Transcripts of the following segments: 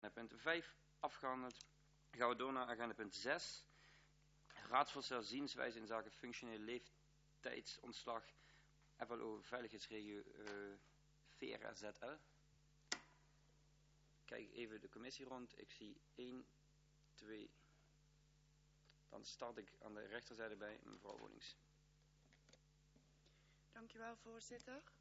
punt 5 afgehandeld. Gaan we door naar agenda punt 6. Raadsvoorstel zienswijze in zaken functionele leeftijdsontslag FLO Veiligheidsregio VRZL. Kijk even de commissie rond. Ik zie 1, 2. Dan start ik aan de rechterzijde bij mevrouw Wonings. Dankjewel, voorzitter.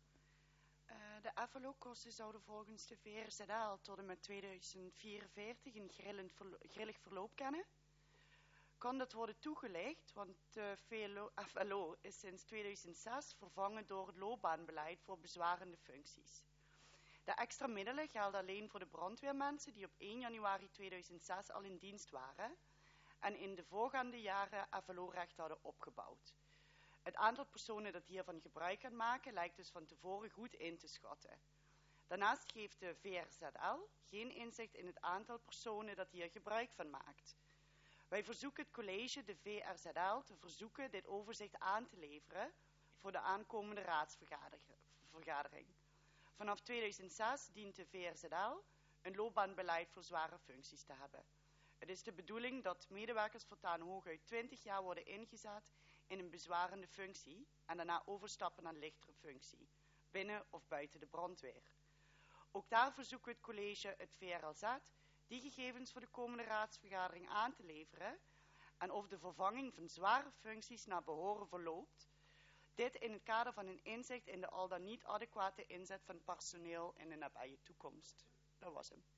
De FLO-kosten zouden volgens de VRZL tot en met 2044 een grillig verloop kennen. Kan dat worden toegelicht, want de FLO is sinds 2006 vervangen door het loopbaanbeleid voor bezwarende functies. De extra middelen gelden alleen voor de brandweermensen die op 1 januari 2006 al in dienst waren en in de voorgaande jaren FLO-recht hadden opgebouwd. Het aantal personen dat hiervan gebruik kan maken lijkt dus van tevoren goed in te schatten. Daarnaast geeft de VRZL geen inzicht in het aantal personen dat hier gebruik van maakt. Wij verzoeken het college de VRZL te verzoeken dit overzicht aan te leveren voor de aankomende raadsvergadering. Vanaf 2006 dient de VRZL een loopbaanbeleid voor zware functies te hebben. Het is de bedoeling dat medewerkers voortaan hooguit 20 jaar worden ingezet in een bezwarende functie en daarna overstappen naar een lichtere functie, binnen of buiten de brandweer. Ook daar verzoeken we het college het VRLZ die gegevens voor de komende raadsvergadering aan te leveren en of de vervanging van zware functies naar behoren verloopt. Dit in het kader van een inzicht in de al dan niet adequate inzet van personeel in de nabije toekomst. Dat was hem.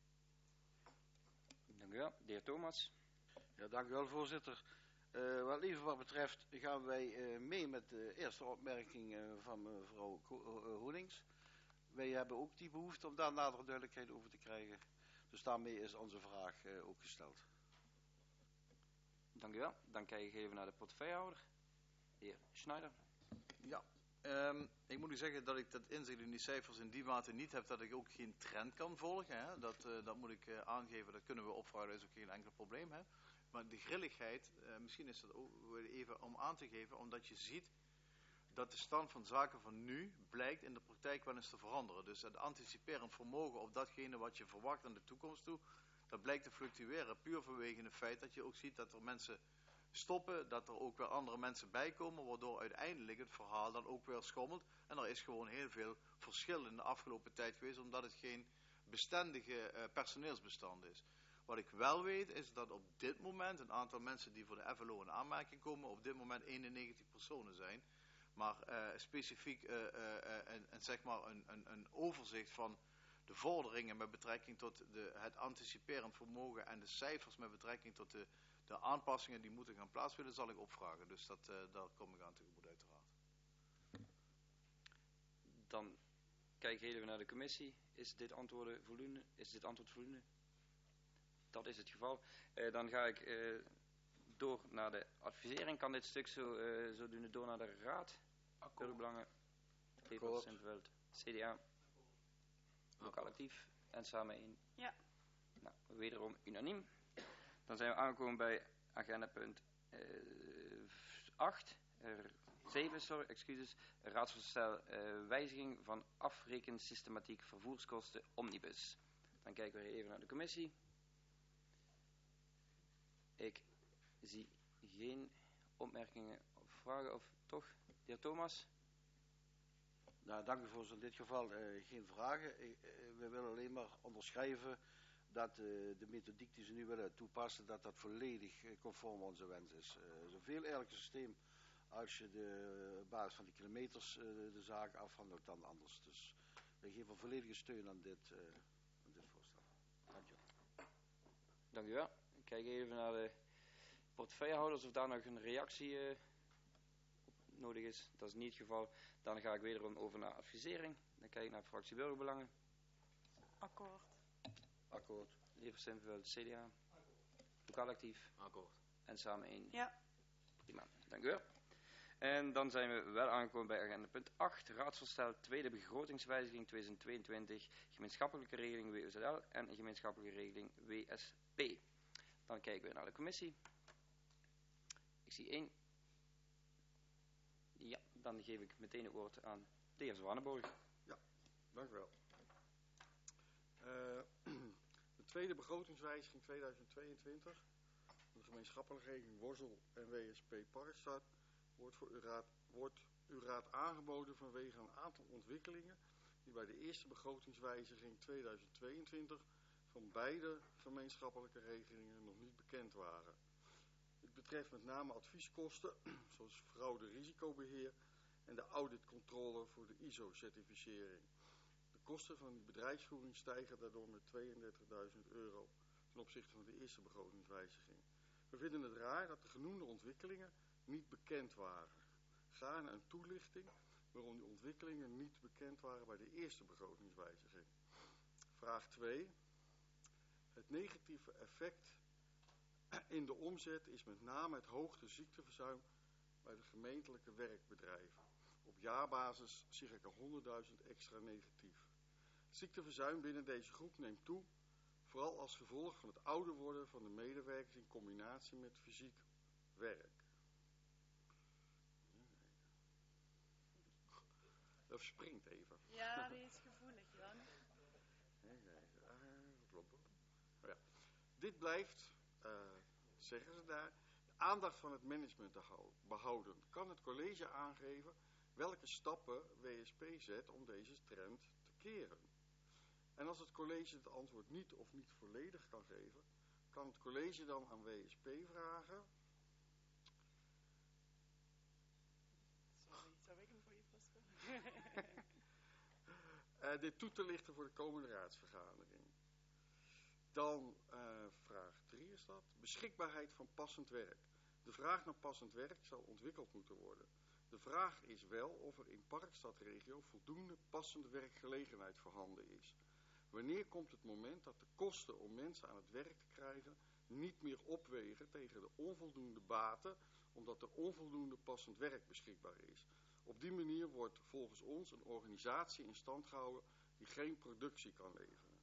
Dank u wel. De heer Thomas. Ja, dank u wel, voorzitter. Wat betreft gaan wij mee met de eerste opmerking van mevrouw Wonings. Wij hebben ook die behoefte om daar nadere duidelijkheid over te krijgen. Dus daarmee is onze vraag ook gesteld. Dank u wel. Dan kijk ik even naar de portefeuillehouder. De heer Schneider. Ja, ik moet u zeggen dat ik dat inzicht in die cijfers in die mate niet heb dat ik ook geen trend kan volgen. Hè. Dat moet ik aangeven, dat kunnen we opvragen, dat is ook geen enkel probleem. Hè. Maar de grilligheid, misschien is dat ook even om aan te geven, omdat je ziet dat de stand van zaken van nu blijkt in de praktijk wel eens te veranderen. Dus het anticiperend vermogen op datgene wat je verwacht aan de toekomst toe, dat blijkt te fluctueren. Puur vanwege het feit dat je ook ziet dat er mensen stoppen, dat er ook weer andere mensen bijkomen, waardoor uiteindelijk het verhaal dan ook weer schommelt. En er is gewoon heel veel verschil in de afgelopen tijd geweest, omdat het geen bestendige personeelsbestand is. Wat ik wel weet is dat op dit moment een aantal mensen die voor de FLO in aanmerking komen, op dit moment 91 personen zijn. Maar specifiek zeg maar een overzicht van de vorderingen met betrekking tot het anticiperend vermogen en de cijfers met betrekking tot de aanpassingen die moeten gaan plaatsvinden, zal ik opvragen. Dus daar kom ik aan tegemoet uiteraard. Dan kijk ik even naar de commissie. Is dit antwoord voldoende? Dat is het geval. Dan ga ik door naar de advisering. Kan dit stuk zodoende door naar de raad? Burgerbelangen, Evers, Sintveld, CDA, lokaal actief en samen 1. Ja. Nou, wederom unaniem. Dan zijn we aangekomen bij agenda punt 7, excuses. Raadsvoorstel wijziging van afrekensystematiek vervoerskosten omnibus. Dan kijken we even naar de commissie. Ik zie geen opmerkingen of vragen, of toch? De heer Thomas? Nou, dank u voorzitter. In dit geval geen vragen. We willen alleen maar onderschrijven dat de methodiek die ze nu willen toepassen, dat dat volledig conform onze wens is. Het is een veel eerlijker systeem als je op basis van de kilometers de zaak afhandelt dan anders. Dus wij geven volledige steun aan dit voorstel. Dank u wel. Dank u wel. Ik kijk even naar de portefeuillehouders of daar nog een reactie nodig is. Dat is niet het geval. Dan ga ik wederom over naar advisering. Dan kijk ik naar fractie Burgerbelangen. Akkoord. Akkoord. Evers, Sintveld, CDA. Lokaal actief. Akkoord. En samen 1. Ja. Prima. Dank u wel. En dan zijn we wel aangekomen bij agenda punt 8. Raadsvoorstel tweede begrotingswijziging 2022. Gemeenschappelijke regeling WUZL en gemeenschappelijke regeling WSP. Dan kijken we naar de commissie. Ik zie 1. Ja, dan geef ik meteen het woord aan de heer Zwanenborg. Ja, dank u wel. tweede begrotingswijziging 2022. De gemeenschappelijke regeling Worzel en WSP Parkstad wordt uw raad aangeboden vanwege een aantal ontwikkelingen die bij de eerste begrotingswijziging 2022 van beide gemeenschappelijke regelingen nog niet bekend waren. Dit betreft met name advieskosten, zoals fraude-risicobeheer en de auditcontrole voor de ISO-certificering. De kosten van die bedrijfsvoering stijgen daardoor met €32.000 ten opzichte van de eerste begrotingswijziging. We vinden het raar dat de genoemde ontwikkelingen niet bekend waren. Gaarne een toelichting waarom die ontwikkelingen niet bekend waren bij de eerste begrotingswijziging. Vraag 2. Het negatieve effect in de omzet is met name het hoogte ziekteverzuim bij de gemeentelijke werkbedrijven. Op jaarbasis circa 100.000 extra negatief. Ziekteverzuim binnen deze groep neemt toe, vooral als gevolg van het ouder worden van de medewerkers in combinatie met fysiek werk. Dat springt even. Ja, die is gevoelig, Jan. Ja. Dit blijft, zeggen ze daar, de aandacht van het management behouden. Kan het college aangeven welke stappen WSP zet om deze trend te keren? En als het college het antwoord niet of niet volledig kan geven, kan het college dan aan WSP vragen? Sorry, zou ik hem voor je vaststellen? Dit toe te lichten voor de komende raadsvergadering. Dan vraag 3 is dat. Beschikbaarheid van passend werk. De vraag naar passend werk zal ontwikkeld moeten worden. De vraag is wel of er in Parkstadregio voldoende passende werkgelegenheid voorhanden is. Wanneer komt het moment dat de kosten om mensen aan het werk te krijgen niet meer opwegen tegen de onvoldoende baten, omdat er onvoldoende passend werk beschikbaar is? Op die manier wordt volgens ons een organisatie in stand gehouden die geen productie kan leveren.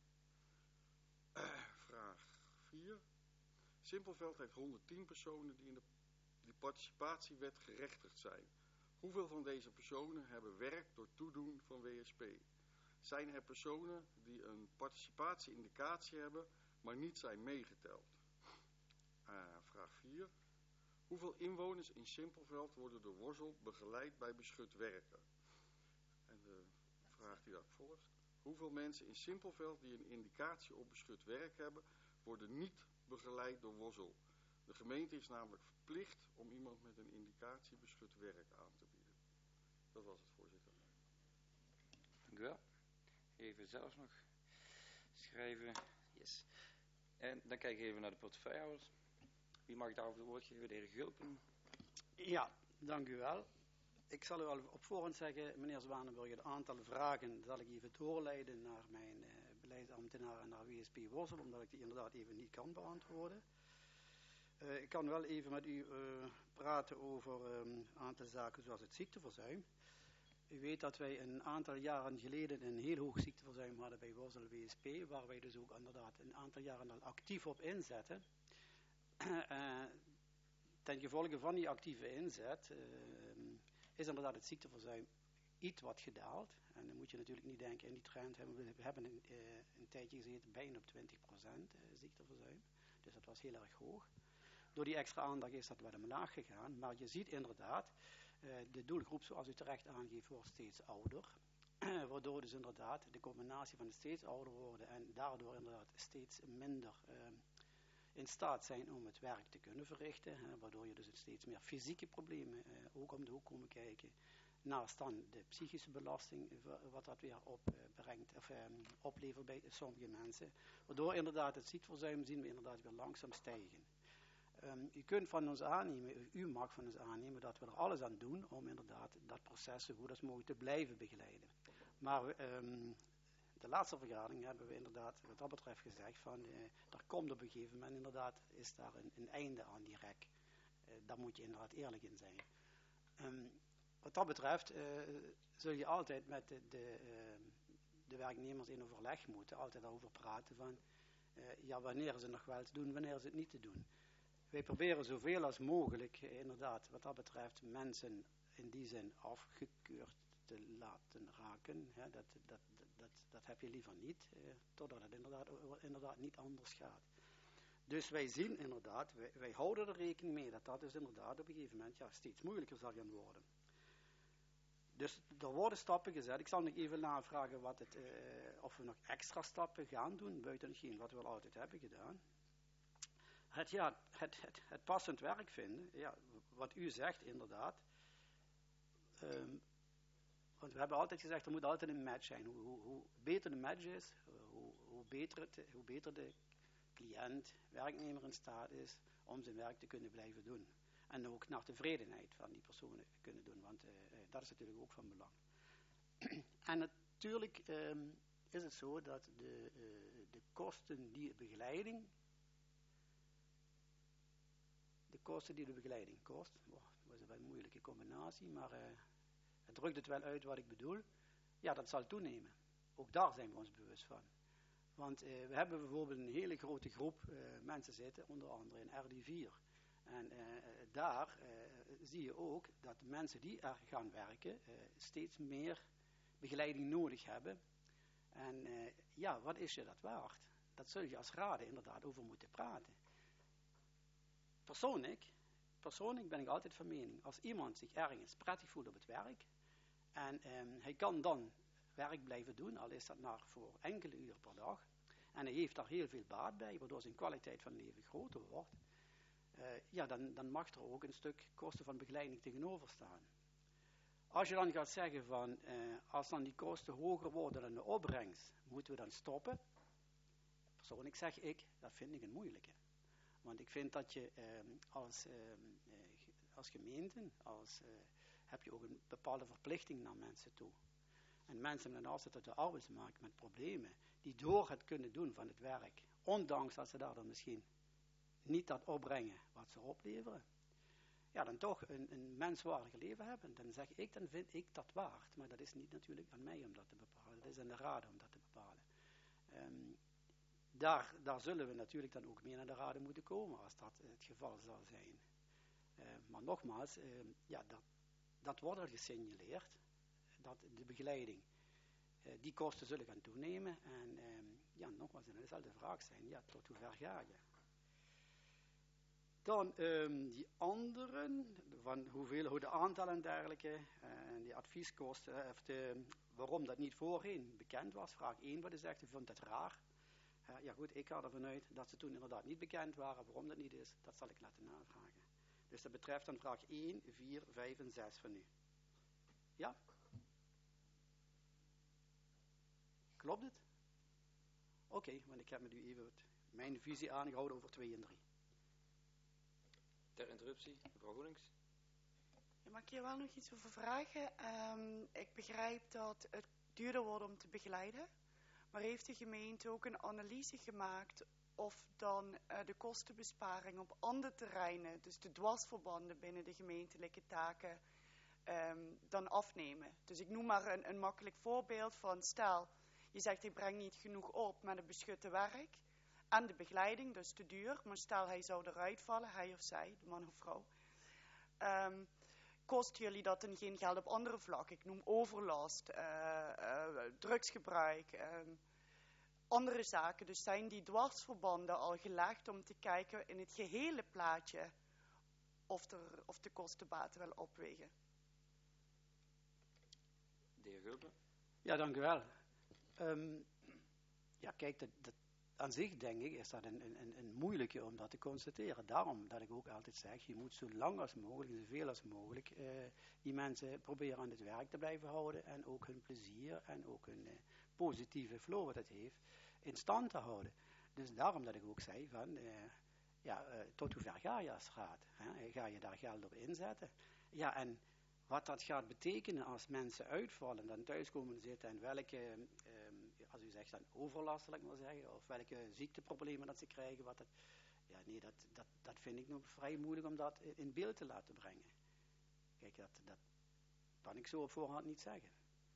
Vraag 4. Simpelveld heeft 110 personen die in de participatiewet gerechtigd zijn. Hoeveel van deze personen hebben werk door toedoen van WSP? Zijn er personen die een participatieindicatie hebben, maar niet zijn meegeteld? Vraag 4. Hoeveel inwoners in Simpelveld worden door Worzel begeleid bij beschut werken? En de vraag die daarop volgt. Hoeveel mensen in Simpelveld die een indicatie op beschut werk hebben, worden niet begeleid door Worzel? De gemeente is namelijk verplicht om iemand met een indicatie beschut werk aan te bieden. Dat was het, voorzitter. Dank u wel. Even zelf nog schrijven. Yes. En dan kijk ik even naar de portefeuillehouders. Wie mag daarover het woord geven? De heer Gulpen. Ja, dank u wel. Ik zal u al op voorhand zeggen, meneer Zwanenburg, het aantal vragen zal ik even doorleiden naar mijn beleidsambtenaar en naar WSP Worzel, omdat ik die inderdaad even niet kan beantwoorden. Ik kan wel even met u praten over een aantal zaken zoals het ziekteverzuim. U weet dat wij een aantal jaren geleden een heel hoog ziekteverzuim hadden bij Worzel WSP, waar wij dus ook inderdaad een aantal jaren al actief op inzetten. Ten gevolge van die actieve inzet is inderdaad het ziekteverzuim iets wat gedaald. En dan moet je natuurlijk niet denken in die trend. We hebben een tijdje gezeten bijna op 20% ziekteverzuim. Dus dat was heel erg hoog. Door die extra aandacht is dat wel omlaag gegaan. Maar je ziet inderdaad, de doelgroep zoals u terecht aangeeft wordt steeds ouder. Waardoor dus inderdaad de combinatie van het steeds ouder worden en daardoor inderdaad steeds minder in staat zijn om het werk te kunnen verrichten. Waardoor je dus steeds meer fysieke problemen ook om de hoek komen kijken. Naast dan de psychische belasting, wat dat weer opbrengt, oplevert bij sommige mensen. Waardoor inderdaad het ziekteverzuim zien we inderdaad weer langzaam stijgen. U kunt van ons aannemen, u mag van ons aannemen dat we er alles aan doen om inderdaad dat proces zo goed als mogelijk te blijven begeleiden. Maar de laatste vergadering hebben we inderdaad wat dat betreft gezegd van, er komt op een gegeven moment inderdaad, is daar een einde aan die rek. Daar moet je inderdaad eerlijk in zijn. Wat dat betreft zul je altijd met de werknemers in overleg moeten, altijd over praten van, ja, wanneer is het nog wel te doen, wanneer is het niet te doen. Wij proberen zoveel als mogelijk, inderdaad, wat dat betreft, mensen in die zin afgekeurd te laten raken. dat heb je liever niet, totdat het inderdaad niet anders gaat. Dus wij zien inderdaad, wij houden er rekening mee dat dus inderdaad op een gegeven moment steeds moeilijker zal gaan worden. Dus er worden stappen gezet. Ik zal nog even navragen of we nog extra stappen gaan doen, buiten hetgeen wat we al altijd hebben gedaan. Het passend werk vinden, wat u zegt inderdaad. Want we hebben altijd gezegd, er moet altijd een match zijn. Hoe beter de match is, hoe beter de cliënt, werknemer in staat is om zijn werk te kunnen blijven doen. En ook naar tevredenheid van die personen kunnen doen, want dat is natuurlijk ook van belang. En natuurlijk is het zo dat de kosten die de begeleiding kost, dat is wel een moeilijke combinatie, maar het drukt het wel uit wat ik bedoel, dat zal toenemen. Ook daar zijn we ons bewust van. Want we hebben bijvoorbeeld een hele grote groep mensen zitten, onder andere in RD4. En daar zie je ook dat de mensen die er gaan werken steeds meer begeleiding nodig hebben. En wat is je dat waard? Dat zul je als raden inderdaad over moeten praten. Persoonlijk ben ik altijd van mening, als iemand zich ergens prettig voelt op het werk en hij kan dan werk blijven doen, al is dat maar voor enkele uren per dag, en hij heeft daar heel veel baat bij, waardoor zijn kwaliteit van leven groter wordt, dan mag er ook een stuk kosten van begeleiding tegenover staan. Als je dan gaat zeggen van, als dan die kosten hoger worden dan de opbrengst, moeten we dan stoppen? Persoonlijk zeg ik, dat vind ik een moeilijke. Want ik vind dat je als gemeente, heb je ook een bepaalde verplichting naar mensen toe. En mensen met een afzet uit de arbeidsmarkt met problemen, die door het kunnen doen van het werk, ondanks dat ze daar dan misschien niet dat opbrengen wat ze opleveren, dan toch een menswaardig leven hebben, dan vind ik dat waard. Maar dat is niet natuurlijk aan mij om dat te bepalen, dat is aan de raden om dat te bepalen. Daar zullen we natuurlijk dan ook meer naar de raden moeten komen, als dat het geval zal zijn. Maar nogmaals, dat wordt al gesignaleerd, dat de begeleiding, die kosten zullen gaan toenemen. En nogmaals, dan zal de vraag zijn, tot hoe ver ga je? Dan die anderen, van hoe de aantallen en dergelijke, en die advieskosten, waarom dat niet voorheen bekend was. Vraag 1 wat u zegt, u vond het raar. Goed, ik ga ervan uit dat ze toen inderdaad niet bekend waren. Waarom dat niet is, dat zal ik laten navragen. Dus dat betreft dan vraag 1, 4, 5 en 6 van u. Ja? Klopt het? Oké, want ik heb met u even mijn visie aangehouden over 2 en 3. Ter interruptie, mevrouw Goelings. Mag ik hier wel nog iets over vragen? Ik begrijp dat het duurder wordt om te begeleiden. Maar heeft de gemeente ook een analyse gemaakt of dan de kostenbesparing op andere terreinen, dus de dwarsverbanden binnen de gemeentelijke taken, dan afnemen? Dus ik noem maar een makkelijk voorbeeld van, stel, je zegt ik breng niet genoeg op met het beschutte werk en de begeleiding, dus te duur, maar stel hij zou eruit vallen, hij of zij, de man of vrouw, kost jullie dat dan geen geld op andere vlakken? Ik noem overlast, drugsgebruik, andere zaken. Dus zijn die dwarsverbanden al gelegd om te kijken in het gehele plaatje of de kostenbaten wel opwegen? De heer Gulpen. Ja, dank u wel. Kijk, aan zich denk ik is dat een moeilijke om dat te constateren. Daarom dat ik ook altijd zeg, je moet zo lang als mogelijk, zoveel als mogelijk, die mensen proberen aan het werk te blijven houden en ook hun plezier en ook hun positieve flow wat het heeft, in stand te houden. Dus daarom dat ik ook zei van, tot hoe ver ga je als raad? Ga je daar geld op inzetten? Ja, en wat dat gaat betekenen als mensen uitvallen, dan thuis komen zitten en welke, als u zegt dan overlast, zal ik maar zeggen, of welke ziekteproblemen dat ze krijgen, dat vind ik nog vrij moeilijk om dat in beeld te laten brengen. Kijk, dat kan ik zo op voorhand niet zeggen.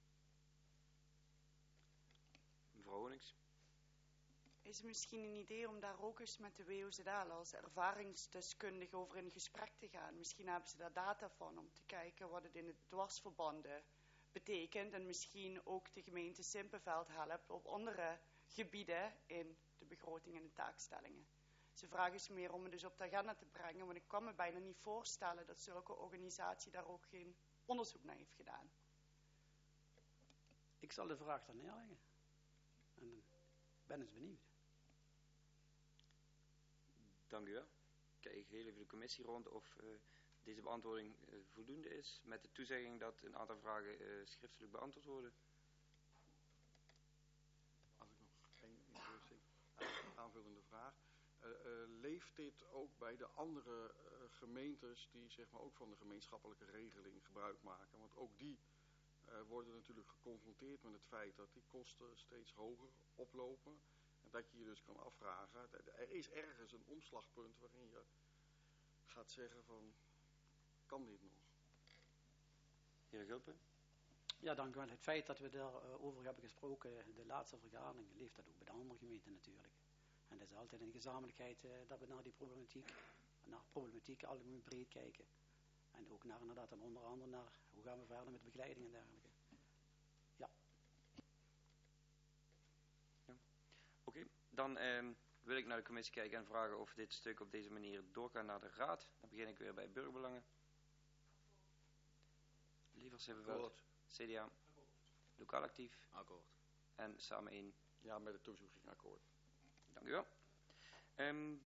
Mevrouw Honings. Is het misschien een idee om daar ook eens met de WOZL als ervaringsdeskundige over in gesprek te gaan? Misschien hebben ze daar data van om te kijken wat het in de dwarsverbanden betekent en misschien ook de gemeente Simpenveld helpt op andere gebieden in de begroting en de taakstellingen. Dus de vraag is meer om het dus op de agenda te brengen, want ik kan me bijna niet voorstellen dat zulke organisatie daar ook geen onderzoek naar heeft gedaan. Ik zal de vraag dan neerleggen. En ben eens benieuwd. Dank u wel. Kijk heel even de commissie rond of deze beantwoording voldoende is, met de toezegging dat een aantal vragen schriftelijk beantwoord worden. Als ik nog één aanvullende vraag. Leeft dit ook bij de andere gemeentes die zeg maar ook van de gemeenschappelijke regeling gebruik maken? Want ook die worden natuurlijk geconfronteerd met het feit dat die kosten steeds hoger oplopen. En dat je je dus kan afvragen, er is ergens een omslagpunt waarin je gaat zeggen van, kan dit nog? Heer Gulpen? Ja, dank u wel. Het feit dat we daarover hebben gesproken, de laatste vergadering, leeft dat ook bij de andere gemeenten natuurlijk. En dat is altijd een gezamenlijkheid dat we naar die problematiek algemeen breed kijken. En ook naar inderdaad dan onder andere naar hoe gaan we verder met begeleiding en dergelijke. Ja. Ja. Oké, dan wil ik naar de commissie kijken en vragen of dit stuk op deze manier doorgaat naar de raad. Dan begin ik weer bij burgerbelangen. Lievers hebben we CDA. Lokaal actief. Akkoord. En samen 1. Ja, met het toevoeging akkoord. Dank u wel.